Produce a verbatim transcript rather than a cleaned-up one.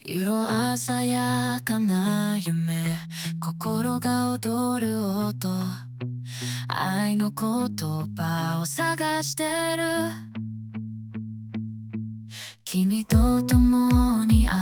色鮮やかな夢、心が踊る音、愛の言葉を探してる。君と共に